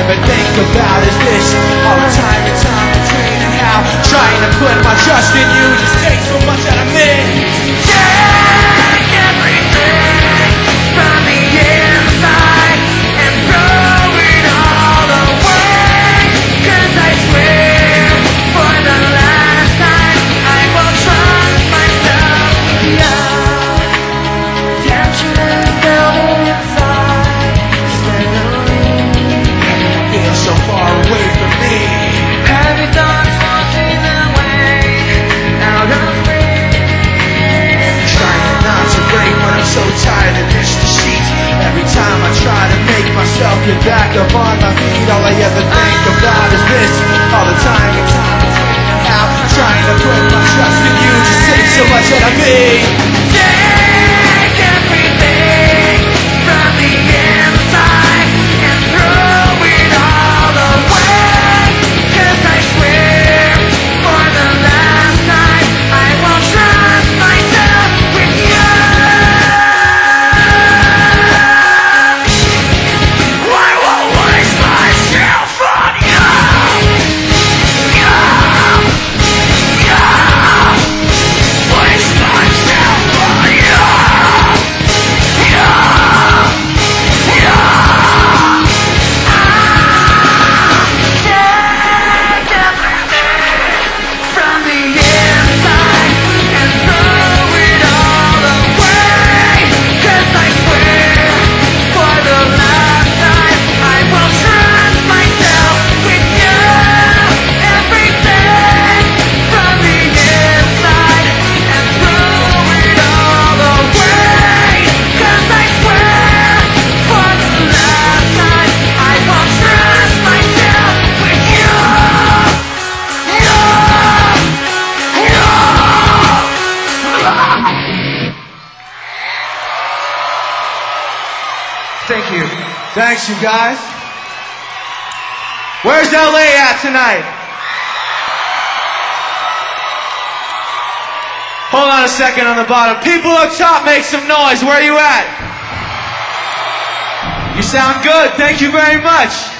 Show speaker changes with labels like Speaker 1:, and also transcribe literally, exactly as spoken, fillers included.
Speaker 1: ever think about is this. All the time and time between and how trying to put my trust in you just takes so much out of me.
Speaker 2: Take everything from the inside and throw it all away. Cause I swear for the last time I will trust myself. Yeah, tension is building inside. Steadily,
Speaker 1: Feel so far away from me.
Speaker 2: heavy thoughts forcing their way out of reach.
Speaker 1: Trying not to break when I'm so tired of this deceit. Every time I try to make myself get back up on my feet, all I ever think about is this. All the time and time and how trying to put my trust in you just takes so much out of me.
Speaker 2: Take everything from the inside and throw it all away. Cause I swear for the last time I will trust myself with you. I will waste myself on you. You, you, waste myself on you. You, you, take everything from the inside and throw it all away. Cause I swear for the last time I will trust myself with you. Everything from the inside and throw it all away. Cause I swear for the last time I will trust myself with you. You, you.
Speaker 1: Thank you. Thanks, you guys. Where's L A at tonight? Hold on a second on the bottom. People up top, make some noise. Where are you at? You sound good. Thank you very much.